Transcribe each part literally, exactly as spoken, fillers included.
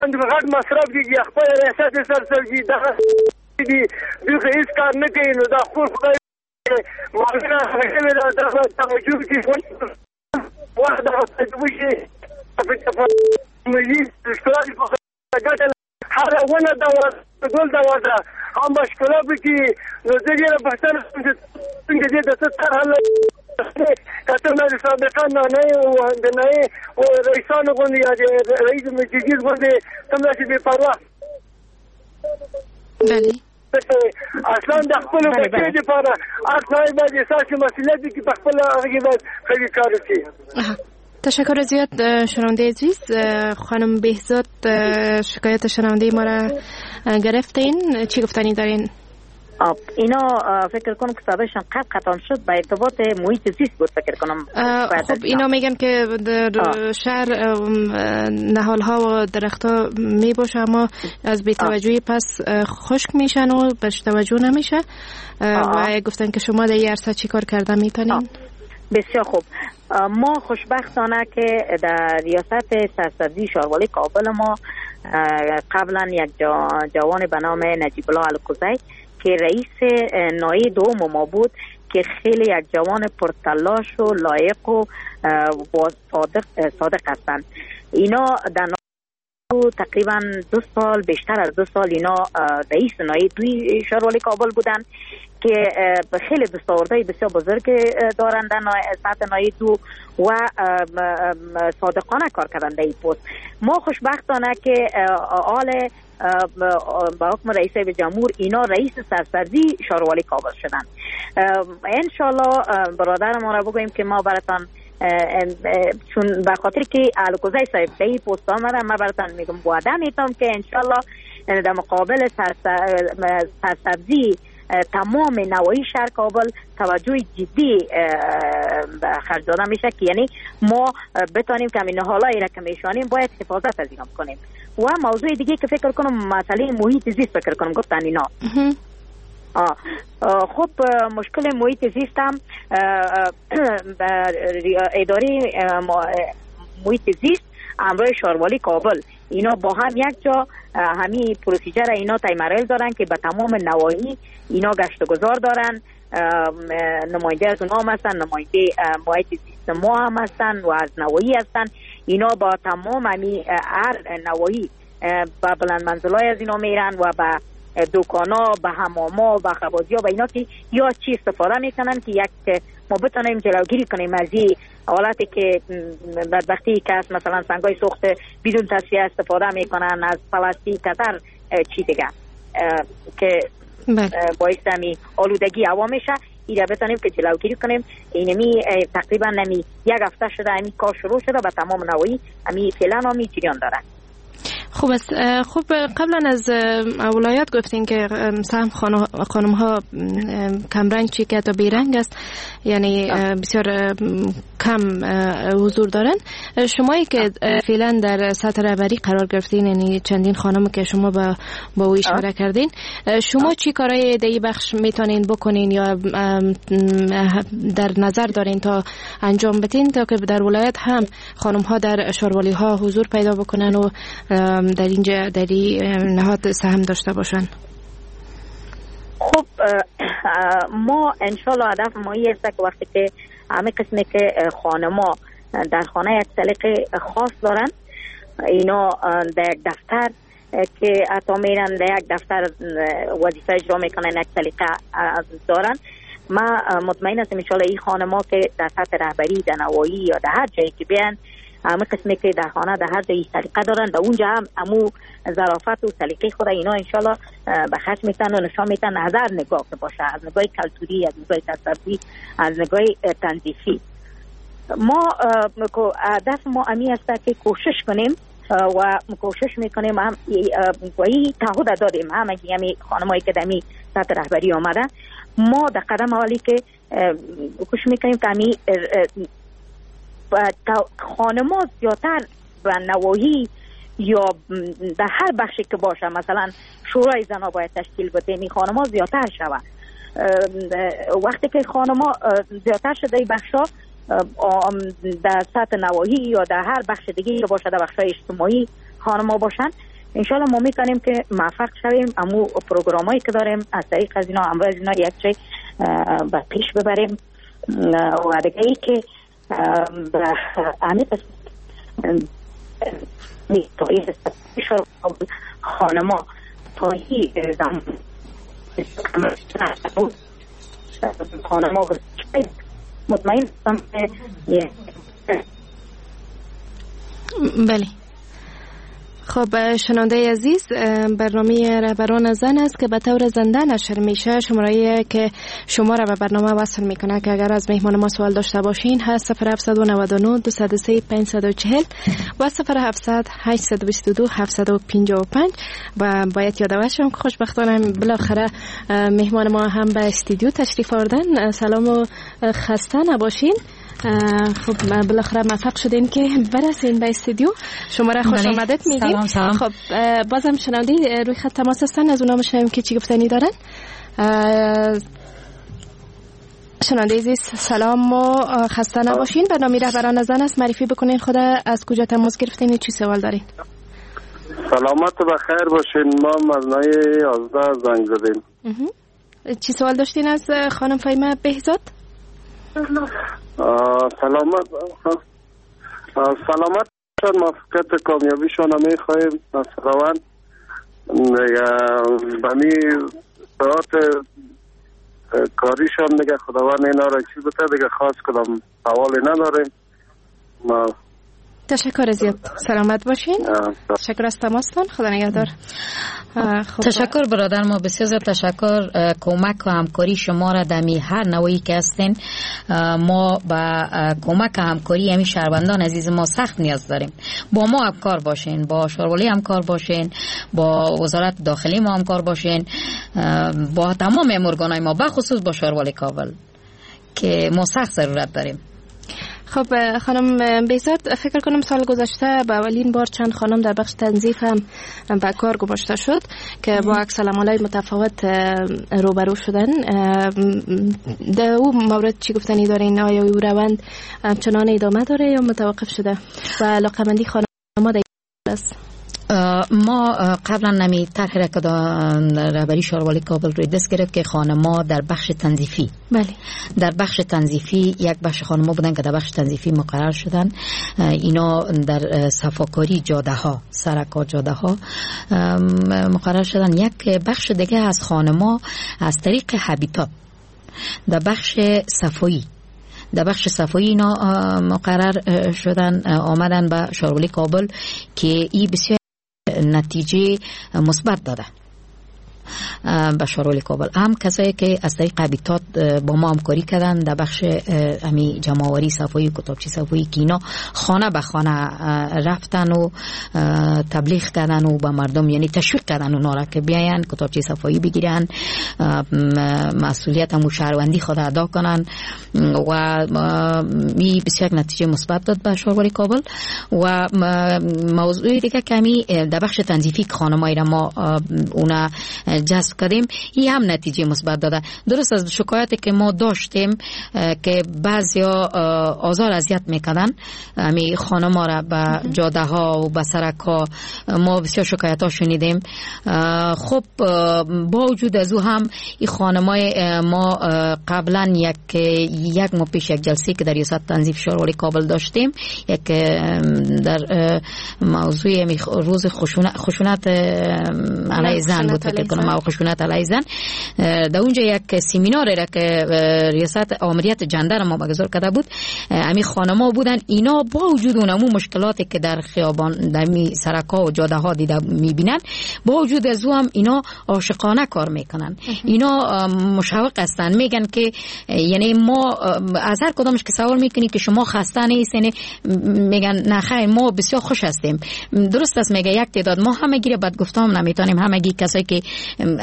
غټ مصرف کیږي خپل ریاست سرسبزي دغه دي دوی هیڅ کار نه کوي نو دا خو خدای مالونه هغه دا دغه توجه کوي واحد تجويشي في مجلس اشتراكي فقط هذا وانا دورة دول دورة هم مشكلة بكي نزيجي بحثنا جديدة تتخر هلا كتبنا لسابقان ناي وعندنا ورئيسان غني رئيس المجلس غني تملاشي بفرح بله اصلا د خپل بچی لپاره اصلا باید اساسي مسئله دي چې خپل هغه باید خیلی کار وکړي. تشکر زیاد شنونده عزیز. خانم بهزاد شکایت شنونده ما را گرفتین، چی گفتنی دارین؟ اینا فکر کنم که صدایشان قطع قطع شد با ارتباط محیط زیست بود فکر کنم. خب اینا میگن که در شهر نهالها و درختها می باشه اما از بی‌توجهی پس خشک میشن و بهش توجه نمیشه و گفتن که شما در این عرصه چی کار کردن میتونین؟ بسیار خوب. ما خوشبختانه که در ریاست سرسبزی شاروالی کابل ما قبلا یک جوان به نام نجیب الله الکوزی که رئیس نایه دوم ما بود که خیلی یک جوان پرتلاش و لایق و صادق صادق هستند. اینا در تقریبا دو سال بیشتر از دو سال اینا رئیس نایه دوی شاروالی کابل بودن که خیلی دستاوردهای بسیار بزرگ دارند در سطح نایه دو و صادقانه کار کردن در این پست. ما خوشبختانه که آل با حکم رئیس جمهور اینا رئیس سرسبزی شاروالی کابل شدن. انشالله برادر ما را بگوییم که ما براتان چون به خاطر که الکوزی صاحب به این پست آمدن ما براتان میگم وعده میتونم که انشالله در مقابل سرسبزی تمام نواحی شهر کابل توجه جدی خرج داده میشه که یعنی ما بتانیم که این حالایی را که میشانیم باید حفاظت از اینا کنیم. و موضوع دیگه که فکر کنم مسئله محیط زیست فکر کنم گفتن اینا. آه. آه خب مشکل محیط زیست هم اداره محیط زیست امروی شاروالی کابل اینا با هم یک جا همین پروسیجر اینا تایمرل دارن که به تمام نواحی اینا گشت و گذار دارن. نماینده از اونها هم هستن، نماینده محیط زیست ما هم هستن و از نواحی هستن. اینا با تمام همین هر نواحی با بلند منزلای از اینا میرن و با دکانا، به حماما، به خبازی ها، به اینا که یا چی استفاده میکنن که یک ما بتونیم جلوگیری کنیم از این حالتی که بدبختی که هست مثلا سنگای سوخت بدون تصفیه استفاده میکنن از پلاستیک کتر چی دیگه که باعث همی آلودگی هوا میشه. ایره بتونیم که جلوگیری کنیم. اینمی تقریبا نمی یک هفته شده همی کار شروع شده به تمام نواحی همی فعلا همی جریان داره. خوب است. خوب قبلا از ولایت گفتین که سهم خانم ها کمرنگ چی که تا بیرنگ است یعنی بسیار کم حضور دارن. شمایی که فعلا در سطح رهبری قرار گرفتین یعنی چندین خانم که شما با با او اشاره کردین شما چی کارهای در این بخش میتونین بکنین یا در نظر دارین تا انجام بدین تا که در ولایت هم خانم ها در شاروالی ها حضور پیدا بکنن و در اینجا در این نهاد سهم داشته باشن؟ خب ما انشالله هدف ما این است که وقتی که همه قسمی که خانما در خانه یک سلیقه خاص دارن اینا در یک دفتر که حتی میرن در یک دفتر وظیفه اجرا میکنن یک سلیقه دارن. ما مطمئن هستم انشالله این خانما که در سطح رهبری در نواحی یا در هر جایی که بیان همه قسمی که در خانه در هر جایی سلیقه دارن در اونجا هم امو ظرافت و سلیقه خود اینا انشالله به خرج میتن و نشان میتن از هر نگاه که باشه، از نگاه کلتوری، از نگاه تصوفی، از نگاه تنظیفی. ما هدف ما امی است که کوشش کنیم و کوشش میکنیم هم و این تعهد دادیم همه همی خانمایی که دمی سطح رهبری آمدن ما در قدم اولی که کوشش میکنیم که همی خانما زیادتر و نواحی یا در هر بخشی که باشه مثلا شورای زنها باید تشکیل بده می خانما زیادتر شود. وقتی که خانما زیادتر شده این بخشا در سطح نواحی یا در هر بخش دیگه که باشه در بخشای اجتماعی خانما باشن انشالله ما میکنیم که موفق شویم. امو پروگرامایی که داریم از طریق از اینا امروز از اینا یک چی به پیش ببریم و دیگه ای که به امی تایید خانما تایی زمان خانما مطمئن هستم بله. خب شنونده عزیز، برنامه رهبران زن است که به طور زنده نشر میشه. شماره که شما را به برنامه وصل میکنه که اگر از مهمان ما سوال داشته باشین هست صفر هفت نه نه دو صفر سه پنج چهار صفر و صفر هفت هشت دو دو هفت پنج پنج. و باید یادآور شم که خوشبختانه بالاخره مهمان ما هم به استودیو تشریف آوردن. سلام و خسته نباشین. خب بالاخره موفق شدین که برسین به استودیو. شما را خوش آمدید میگیم. سلام. خب بازم شنونده روی خط تماس هستن، از اونا میشنویم که چی گفتنی دارن. شنونده عزیز سلام و خسته نباشین. برنامه رهبران زن است. معرفی بکنین خود، از کجا تماس گرفتین، چی سوال دارین؟ سلامت و بخیر باشین. ما مزنای یازده زنگ زدیم. چی سوال داشتین از خانم فهیمه بهزاد؟ سلامت سلامت شد، موفقیت کامیابیشان میخواهیم از خداوند. بمی ساعت کاریشان دیگه خداوند اینا را چیز بده دیگه، خاص کدام سوالی نداریم. ما تشکر زیاد. سلامت باشین. تشکر از تماستان. خدا نگهدار. تشکر برادر، ما بسیار زیاد تشکر. کمک و همکاری شما را دمی هر نوعی که هستین. ما با کمک و همکاری همین شهروندان عزیز ما سخت نیاز داریم. با ما همکار باشین، با شورولی همکار باشین، با وزارت داخلی ما همکار باشین، با تمام ارگان‌های ما، بخصوص با شورولی کابل که ما سخت ضرورت داریم. خب خانم بهزاد، فکر کنم سال گذشته به اولین بار چند خانم در بخش تنظیف هم به کار گماشته شد که با عکس العمل‌های متفاوت روبرو شدن. در او مورد چی گفتنی دارین؟ آیا او روند همچنان ادامه داره یا متوقف شده و علاقه‌مندی خانم‌ها در است؟ ما قبلا نمی طرح را که رهبری شورولی کابل روی دست گرفت که خانم‌ها در بخش تنظیفی، بله، در بخش تنظیفی یک بخش خانم‌ها بودن که در بخش تنظیفی مقرر شدن. اینا در صفاکاری جاده ها، سرکا جاده ها مقرر شدن. یک بخش دیگه از خانم‌ها از طریق هابیتات در بخش صفایی در بخش صفایی اینا مقرر شدن، آمدن به شورولی کابل که ای بسیار نتیجه مثبت داده به شورولی کابل. هم کسایی که از طریق هابیتات با ما همکاری کردن در بخش امی جمع‌آوری صفایی و کتابچه صفایی که اینا خانه به خانه رفتن و تبلیغ کردن و به مردم یعنی تشویق کردن اونا را که بیاین کتابچه صفایی بگیرن، مسئولیت هم شهروندی خود ادا کنن و می بسیار نتیجه مثبت داد به شورولی کابل. و موضوع دیگه که می در بخش تنظیفی خانمایی را ما اونا جذب کردیم، این هم نتیجه مثبت داده. درست از شکایتی که ما داشتیم که بعضیا آزار اذیت میکردن می خانم‌ها را به جاده ها و به سرک ها، ما بسیار شکایت ها شنیدیم. خب با وجود از او هم این خانمای ما قبلا یک یک ماه پیش یک جلسه که در ریاست تنظیف شورولی کابل داشتیم، یک در موضوع روز خشونت خشونت علیه زن بود فکر کنم، او خشونت علیه زن. در اونجا یک سمینار را که ریاست آمریت جندر ما برگزار کرده بود، همین خانم‌ها بودن. اینا با وجود اونمو مشکلاتی که در خیابان در می سرک‌ها و جاده ها دیده میبینن، با وجود از او هم اینا عاشقانه کار میکنن. اینا مشوق هستن، میگن که یعنی ما از هر کدامش که سوال میکنی که شما خسته نیستین، میگن نه خیر ما بسیار خوش هستیم. درست است، میگه یک تعداد ما همگی را بد گفتم نمیتونیم، همگی کسایی که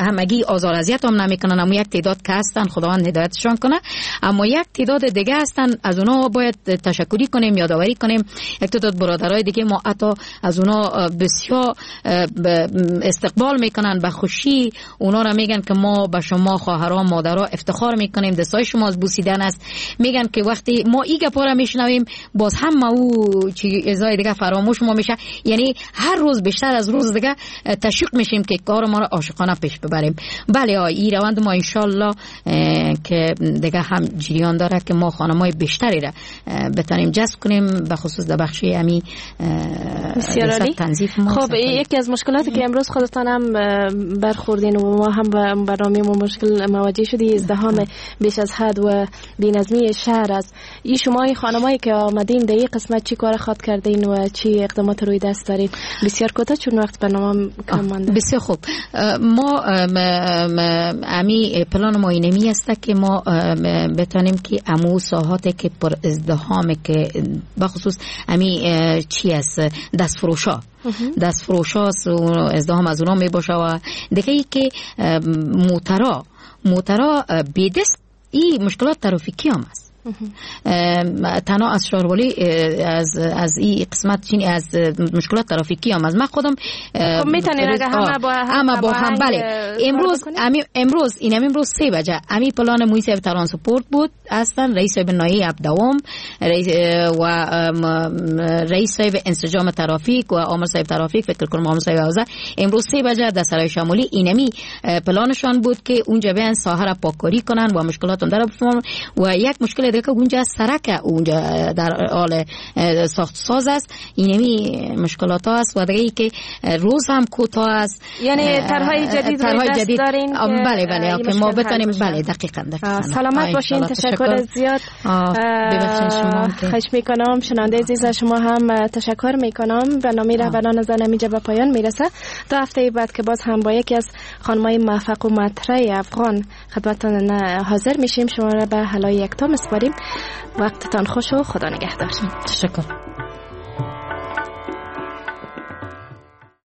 همگی آزار اذیت هم نمیکنن، اما یک تعداد که هستن خداوند هدایتشان کنه، اما یک تعداد دیگه هستن از اونا باید تشکری کنیم، یادآوری کنیم. یک تعداد برادرای دیگه ما حتی از اونا بسیار استقبال میکنن به خوشی، اونا را میگن که ما به شما خواهران مادرها افتخار میکنیم، دستای شما از بوسیدن است. میگن که وقتی ما این گپا را میشنویم باز هم او چیزای دیگه فراموش ما میشه، یعنی هر روز بیشتر از روز دیگه تشویق میشیم که کار ما را عاشقانه پیش ببریم. بله این روند ما انشالله که دیگه هم جریان داره که ما خانمای بیشتری را بتونیم جذب کنیم، به خصوص در بخش امی تنظیف ما. خب یکی از مشکلاتی که امروز خودتان هم برخوردین و ما هم برنامه ما مشکل مواجه شدی، ازدحام بیش از حد و بی‌نظمی شهر است. این شما خانمایی که آمدین در این قسمت چی کار خود کردین و چی اقدامات روی دست دارین؟ بسیار کوتاه چون وقت برنامه کم مانده. بسیار خوب. ما امی پلان ما اینمی است که ما بتانیم که امو ساحاتی که پر ازدحام که بخصوص امی چی است دست فروشا دست فروشا ازدحام از اونا می باشه و دیگه ای که موترا موترا بیدست این مشکلات ترافیکی هم است. تنها از شاروالی از از این قسمت چینی از مشکلات ترافیکی هم از من خودم خب میتونین اگه همه با هم با هم بله امروز امی امروز این امروز سه بجه امی پلان مویسیو ترانسپورت بود اصلا رئیس بنایی عبدوام رئیس و رئیس صاحب انسجام ترافیک و آمر صاحب ترافیک فکر کنم آمر صاحب اوزا امروز سه بجه در سرای شمالی اینمی پلانشان بود که اونجا بیان ساحه را پاککاری کنن و مشکلات اون در و یک مشکل دیگه اونجا سرک اونجا در حال ساخت ساز است، اینمی مشکلات ها است و دیگه ای که روز هم کوتاه است، یعنی طرحهای جدید طرحهای جدید دارین بله بله که ما بتونیم بله دقیقاً دقیقاً سلامت باشین. تشکر زیاد ببخشید شما خواهش میکنم. شنونده عزیز شما هم تشکر میکنم. برنامه رهبران زن اینجا به پایان میرسه. تا هفته بعد که باز هم با یکی از خانمای موفق و مطرح افغان خدمتتان حاضر میشیم. شما را به حلای یکتا میسپاریم. وقتتان خوش و خدا نگهدار. تشکر.